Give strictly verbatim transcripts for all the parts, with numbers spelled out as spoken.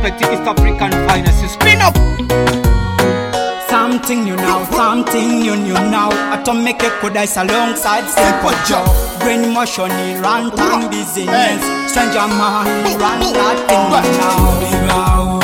respect the East African finest. Spin up. Something you know, something you knew now. Atomic Equodice alongside Simple Joe. Brain motion, run time business. Stranger man, run that thing now.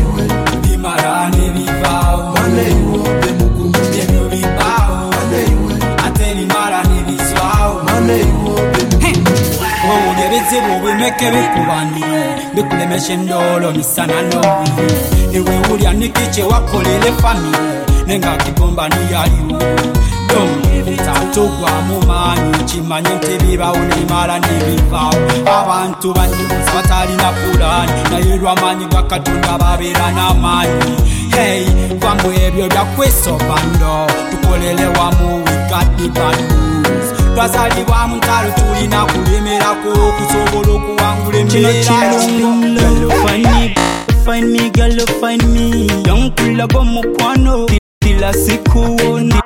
Oh, the bizibu we make it kubani. Bikule meshindolo misana no. Niwe uri anikiche wakolele family. Nenga kibomba ni yaliwo. Dom tato kwa mumanyi chimanye ntibiba unimala nibivao. Abantu banyibuza batali na pulani. Na yirwa manyi wakatunda babira na manyi. Hey, kwambo ebyo bya kweso bando. Tukolele wamu we got the bad news. Twazalibwa mu ntalo tulina kulemerako okusobola okuwangula embeera. Find me, find me, girl, find me. Young kula go mukwano. Kila siku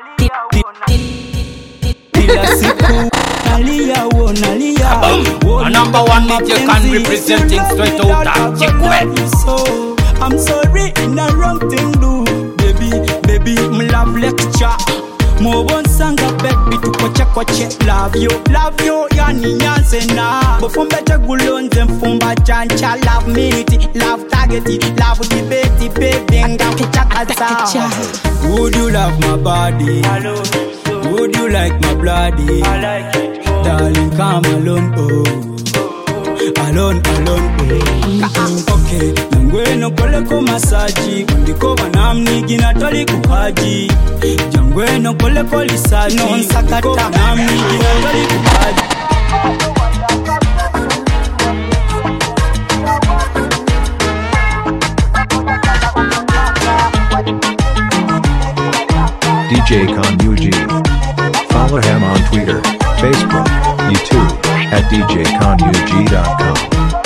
Kila siku Nalia wo nalia. A number one D J can representing straight out of Chikwe. So I'm sorry, in a wrong thing do. Baby, baby, me love lecture. Mo won sanga baby tukoche koche. Love you, love you, yani nyanse na. Bofumbe te gulonze mfumba chancha. Love minute, love targeti, love debate, baby nga kichakaza. Would you love my body? Would you like my bloody? I like it. Darling, come alone, oh. Alone, alone, oh. Okay, jangwe no kole ko masaji. Ndiko banamni gina toli kuhaji. Jangwe no kole ko lisaji. Non sakata namni gina toli kuhaji. D J Khan U G. Follow him on Twitter, Facebook, YouTube, at d j khan u g dot com.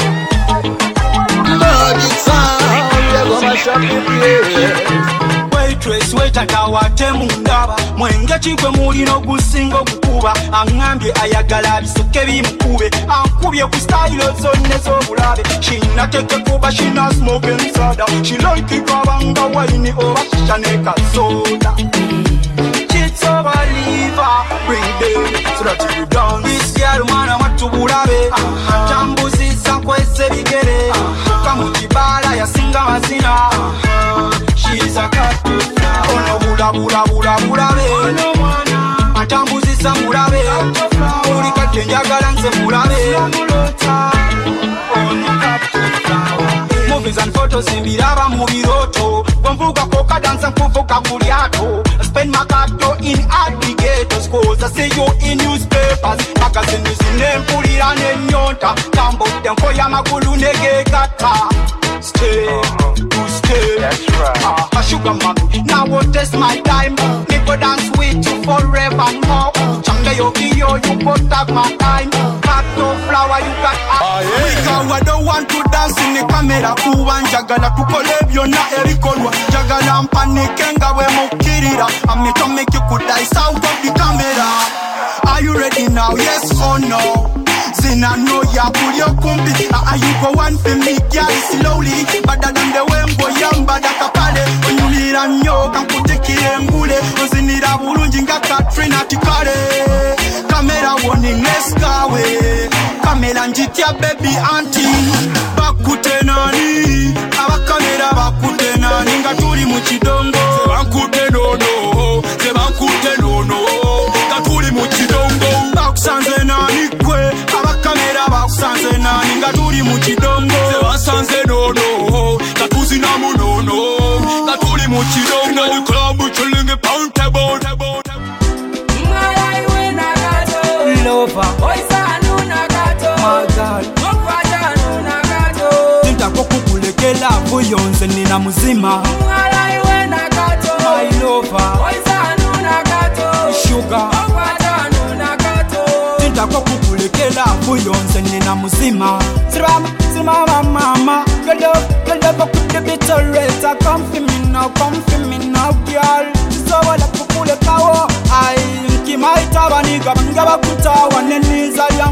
Waitress waitaka wate mundaba mwenge chikwe mulino gusingo kukuba angambye ayagala bisoke bimukube ankubye ku style zonne z'obulabe shina teke kuba shina smoking soda she like it kabanga wine oba shaneka soda it's over liver bring them so that you down this girl mana matubulabe tambuzisa kwese bigere kamukibala yasinga mazina she's a cat ono bula bula bula bulabe atambuzisa mulabe uri kate njagala nze mulabe movies and photos imbiraba mu biroto bamvuga ko kadansa kuvuga kulyato spend my cato in aggregators cause I see you in newspapers magazines inempulira nenyonta kambo tempo ya magulu negekata stay to stay. That's right. Uh, a sugar mommy, now won't test my time. Me go dance with you forever more. Changa yoki yo, you go tag my time. Back to flower, you got. Uh, yeah. We go, I don't want to dance in the camera. Who want jagala to collab na erikolwa. Jagala mpanikenga we mukirira. I'm me to make you could dice out of the camera. Are you ready now? Yes or no? Zina no ya puyo kumbi. Ah, you go one for me, girl, slowly. Better than the way mbo yamba da kapale. When you need a nyo, kan kutekire mbule. Ozinira bulunji nga Katrina tikare. Camera warning, let's go away. Camera njitia baby auntie. Bakute nani, aba camera bakute nani. Nga tuli muchidongo. Se bakute no no, se bakute no no. Nga tuli muchidongo. Bakusanze nani kwe. Sanze na ninga turi mu kidongo se wasanze no no katuzi na munono katuri mu kidongo the club chilling pound table Malai we nagato Lover Oisa nu nagato My God Mokwaja nu nagato Nitako kukulekela buyonze nina muzima Malai we nagato My lover Oisa nu nagato Sugar Mokwaja nu nagato Nitako kukulekela buyonze nina muzima Sirama, sirama mama Your love, your love could be bitter rate Come for me now, come for me now girl Tisobola kukulekawo Ai, nkimaita baniga Banga bakutawa neniza yangulu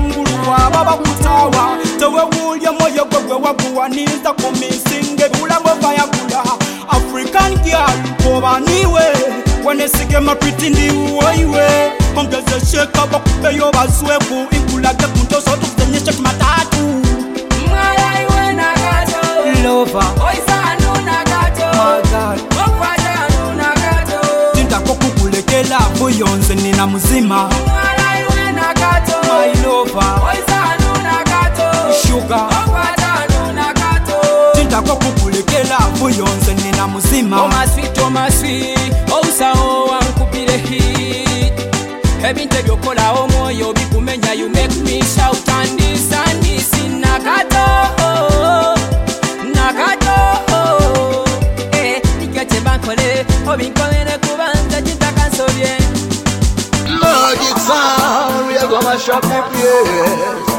kunywa baba kutawa tewe wulye moyo gwegwe waguwaniza kumisinge bulamu bayagula African girl koba niwe wanesige mapiti ndiwo iwe ongeze sheka bakupe yo bazweku ikulage kuntoso tukutenyeshe kumatatu Mwala iwe nagato lover Oisanu nagato my God Okwajanu nagato Tintako kukulekela buyonze nina muzima Mwala iwe nagato my lover Oisanu nagato sugar Okwajanu nagato Tintako kukulekela buyonze nina muzima Oh my sweet, oh my sweet Ousa o wankupile hit Ebinte byokola omwoyo bikumenya you make me shout and this and this Nagato Nagato Eh, nikete bankole Obinkolene kubanza jintaka nsobye Magic sound, we are gonna shop the place.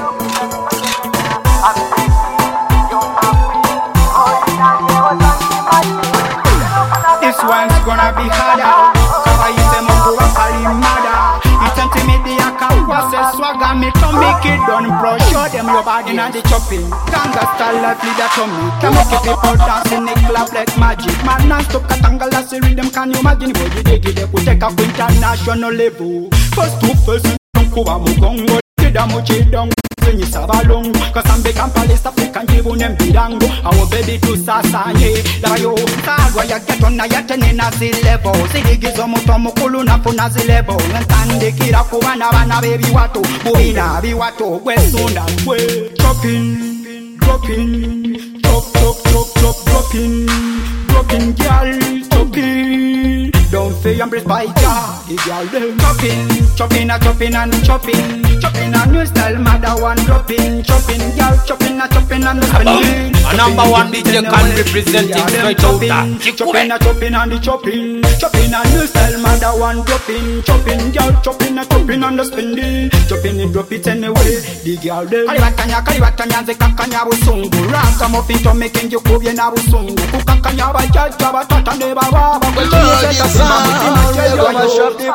This one's gonna be harder. Kaba yise mungu wa kalimada. It's intimidia kawase swagger me to make it done bro. Show them your body and the chopping. Ganga style like leader to me. Can make it people dance in the club like magic. Madness to katangala si rhythm. Can you imagine what you dig it? We take up international level. First to first, kuba mugongo. Kida muchidong. Zenyi sabalong Kasambe kampale Afrika njivu nembirango Awo baby tu sasa nye Dayo Kagwa ya geto na yatene na zilebo Sidigizo muto mukulu na funa zilebo Ngantande kira kubana bana baby watu Buina biwato Wesunda kwe Dropping Dropping Drop drop drop drop Dropping Dropping girl Dropping Don't feel embraced by ya The girl them Chopping Chopping a chopping and chopping Chopping a new style mother one dropping Chopping girl chopping a chopping and spinning A number one D J can representing straight out Chopping a chopping and the chopping Chopping a new style mother one dropping Chopping girl chopping a chopping and the spinning Chopping it drop it anyway The girl them Kalibatanya kalibatanya ze kakanya busungu Raka mopinto making you kubye na busungu Kukakanya bajaja batata ne baba Magic sound, we are gonna shop the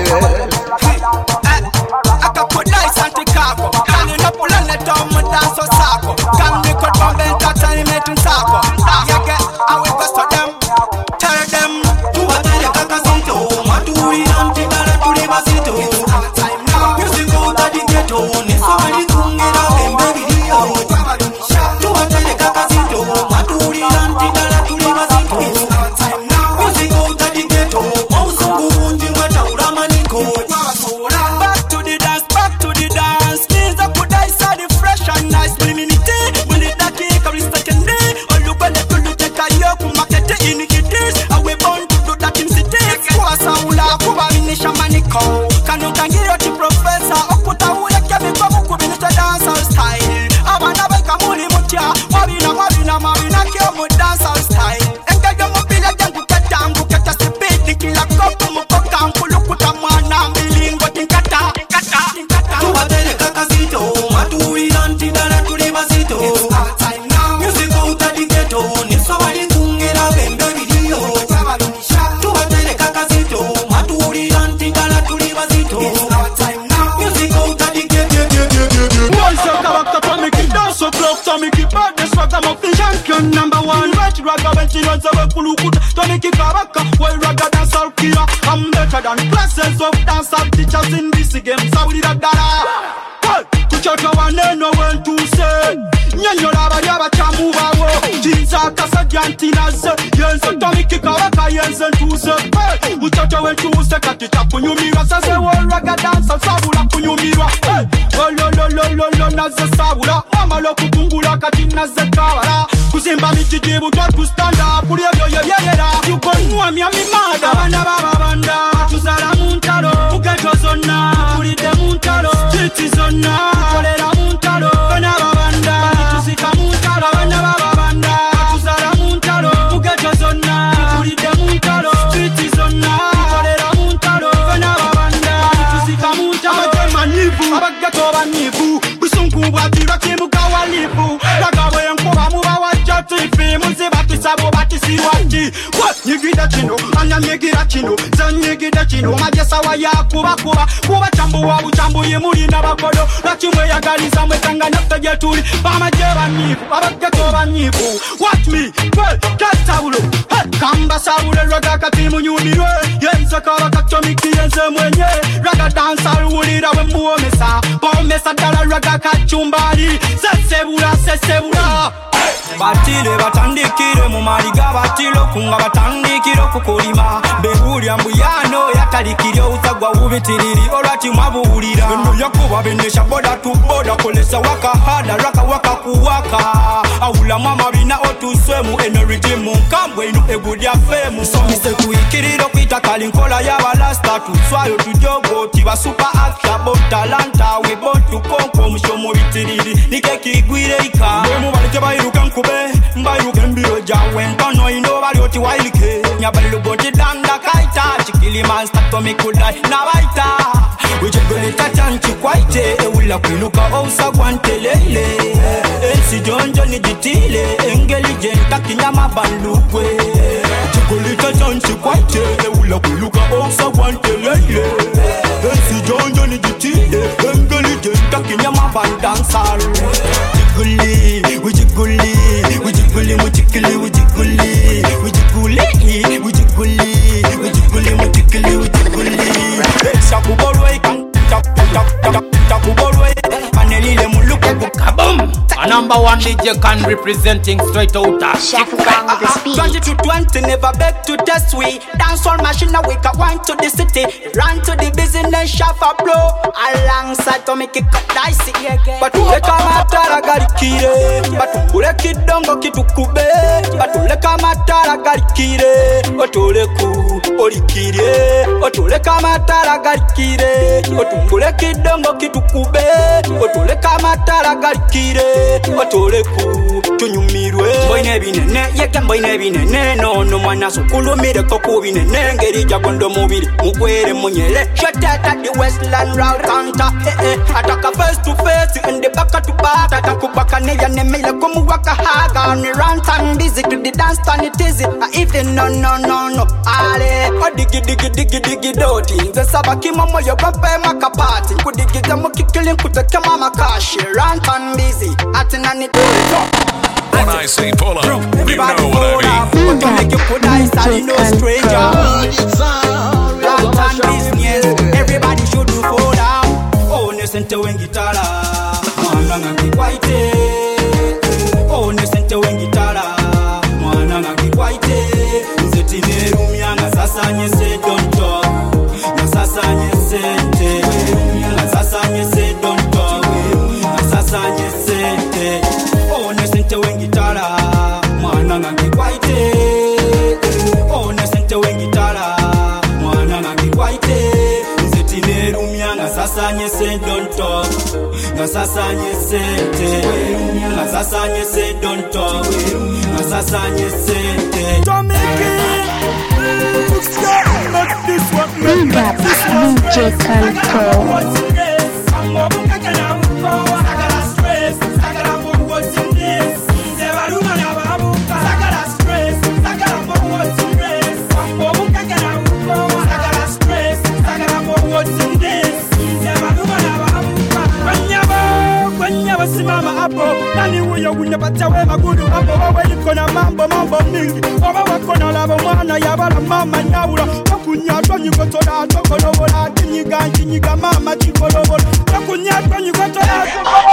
place. Akaput nice and Chicago. Can you not pull on the town with dance or sako? Can you cut bomb and touch and make them sako? Yeah, get how it goes to them. Tell them. Tu batele kakazito. Maturi anti bala turi basito. Time now. Music out of the ghetto. Ni somebody tungira bembe video. Tu batele kakazito. Maturi anti bala turi basito. Time now. Music out of the ghetto. Mausungu undi mwata uramaniko. Back to the dance, back to the dance. Things that could I saw the fresh and nice. When me meet it, when it that kick, I'm second day. Oh look when they do take a yoke, market it in it is. I we born to do that in city. Kwa saula, kwa mini shamaniko. Kanu tangira ti professor. Okuta ule kemi kwa muku bini te dancer style. Abana beka muli mutia. Mabina mabina mabina kyo mu dancer style. Enga yo mobile jangu katangu kata speed. Nikila koku mukoka mkulukuta mwana milingo tinkata. Tuwatele kakazito, maturi lanti dala turi basito. Music out of the ghetto, ni sawali tungira bembe video. Tuwatele kakazito, maturi lanti dala turi basito. Music out of the ghetto. Once your character to make it dance so close, to make it bad, the swagger of the champion number one. Right ragga when she runs away kulukuta, to make it kabaka, well ragga dance all kira. I'm better than classes of dance and teachers in this game. Saudi da da da. Kuchoka waneno when to say. Nyanyo laba yaba chamu bawo. Jinza kasa jantina se. Yense tomi kikawaka yense to say. Kuchoka when to say katita kunyumira. Sase wo ragga dance sabula kunyumira. Oh lo lo lo lo lo na ze sabula. Mama lo kutungula katina ze kawala. Kusimba michijibu dot kustanda. Puri yo yo yo yo da. You konwa mi ami mada. Banda baba banda. Tuzala muntalo. Ugeto zona. Puri de muntalo. Titi zona. Kolera muntalo. Banda babanda. Tuzika muntalo. Banda baba banda. Tuzala muntalo. Ugeto zona. Puri de muntalo. Titi zona. Kolera muntalo. Banda babanda. Tuzika muntalo. Abagema nivu. Abageto banivu. Busungu bwatira kimuka walivu. Lagawe nkuba muba wajati. Muzi bati sabo bati siwati. What nyigida chino anya nyigira chino za nyigida chino majesa wa ya kuba kuba kuba chambu wa uchambu yemuri na bakodo na chimwe ya gari za mwetanga nafta jeturi bama jeba nifu abaketo ba nifu watch me well katawulo kamba sawule roga katimu nyunirwe yenza kaba katomiki yenze mwenye raga dansa ulira we muomesa bomesa dala raga kachumbari sesebura sesebura batile batandikire mu maliga batilo kunga batandikire kukolima behulya mbuyano yatalikiryo utagwa ubitiriri olwati mwabuulira eno yakuba benesha boda tu boda kolesa waka hada raka waka kuwaka awula mama bina otuswemu eno ridimu kambwe inu egudya femu somise kuikiriro kwita kalinkola yabalasta tuswayo tujogo tiba super acta botalanta webotu konko mushomo bitiriri nike kigwire ika bemu balike bayiruka nkube mbayiruke mbiro jawe ntono ino bali oti wailike nyabalilo bonti danda kaita chikiliman statomi kudai na baita ujegole tachanchi kwaite ewula kwiluka ousa gwantelele ensi jonjo ni jitile engeli jenta kinyama bandukwe ujegole tachanchi kwaite ewula kwiluka ousa gwantelele ensi jonjo ni jitile engeli jenta kinyama bandansal jiguli ujiguli ujiguli mujikili ujiguli ujiguli ujiguli ujiguli mujikili ujiguli shakubolwe tap tap tap takubolwe panelile muluko Kaboom! A number one D J can representing straight out twenty to twenty never beg to test we dance on machine now we can wine to the city run to the business shop a blow alongside to make it cut dicey but ule kama tara gari kire but ule kidongo kitukube but ule kama tara gari kire otole ku olikire otole kama tara gari kire otule kidongo kitukube otole kama tara gari kire otole ku tunyumirwe boine binene yeke boine binene no no mwana sukulumire koko binene ngeri jagondo mubiri mugwere munyele shatata the westland route counter eh eh ataka face to face in the back to back atakubaka ne ya nemele komu waka haga on run time busy to the dance stand it easy if you no no no no ale odigi digi digi digi doti the sabaki momo yo bampe makapati kudigi gamo kikilin kuteke mama kashi run time busy atina ni do When I say pull up, you know what I mean. But to make you put ice, I no stranger. Long time business, everybody should do for now. Oh, listen to when guitar, mwana ngi kwaite. Oh, listen to when guitar, mwana ngi kwaite. Nzeti nerumya nga sasa nyese don't talk. Nga sasa nyese te. Nga sasa nyese don't talk. Nga sasa nyese te. Oh, listen to when guitar, mwana ngi kwaite. Oh, listen to when guitar, mwana ngi kwaite. Nzeti nerumya nga sasa nyese don't talk. Nga sasa nyese te. Nga sasa nyese don't talk. Nga sasa nyese te. Make this one, make this one. D J Control. Mama apo nani huyo unyapata we magudu apo wawe liko na mambo mambo mingi oba wako na labo mwana yabala mama nyawula wakunyatwa nyukotola tokolobola kinyiga kinyiga mama chikolobola wakunyatwa nyukotola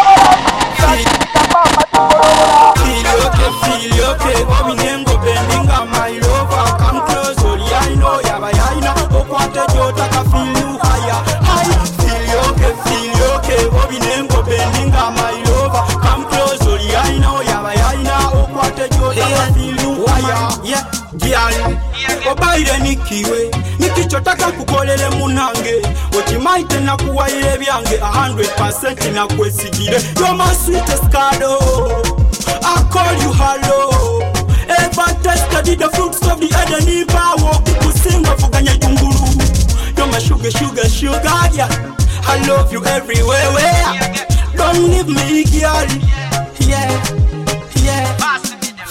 feel okay feel okay ominengo bendinga my lover come close all I know yaba yaina okwate jota ka feel you higher higher feel okay feel okay ominengo bendinga my come close, oh yeah, I know, yeah, yeah, know, oh, what a joy, I feel you, yeah, yeah, obaire nikiwe, nikichotaka kukolele munange, ochimaite na kuwaile byange, a hundred percent na kwesigire, you're my sweetest cado, I call you hello, ever tasted the fruits of the Eden power, kukusinga fuganya junguru, you're my sugar, sugar, sugar, yeah, I love you everywhere, where don't leave me, girl. Yeah, yeah.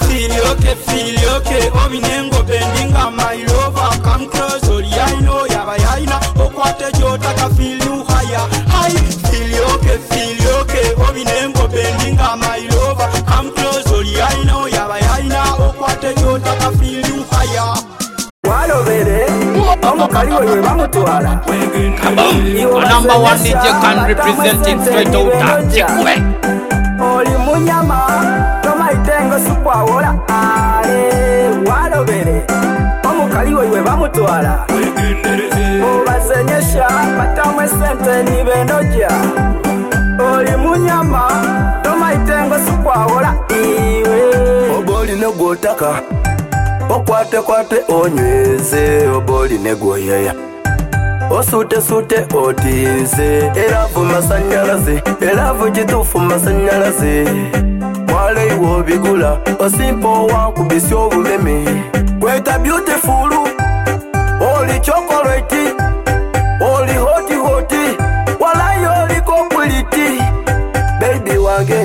Feel okay, feel okay. Obinengo bending on my lover. Come close, all I know. Yaba yaina, okwate jota ka feel you higher. High, feel okay, feel okay. Obinengo bending on my lover. Come close, all I know. Yaba yaina, okwate jota ka feel you higher. Walo bere, omo kariwo ywe bamutwala. Kabam, a number one D J can representing straight out Chikwe. Oli munyama, toma itengo supwawola. Ale, walo bere, omo kariwo ywe bamutwala. Obasenyesha, patamwe sente ni benoja. Oli munyama, toma itengo supwawola. Iwe, oboli no gotaka. Okwate kwate onyweze oboli negoyeya osute sute otize elavu masanyalaze elavu jitufu masanyalaze wale iwo bigula osimpo wankubisi obumeme kweta beautiful oli chocolate oli hoti hoti wala oli complete baby wange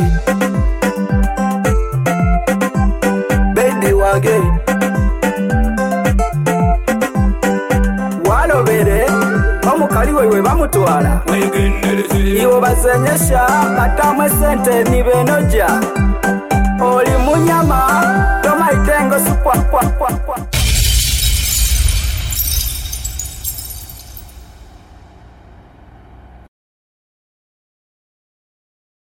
baby wange bere omukaliwe we bamutwala iwo basenyesha batamwe sente ni benoja oli munyama toma itengo supwa kwa kwa kwa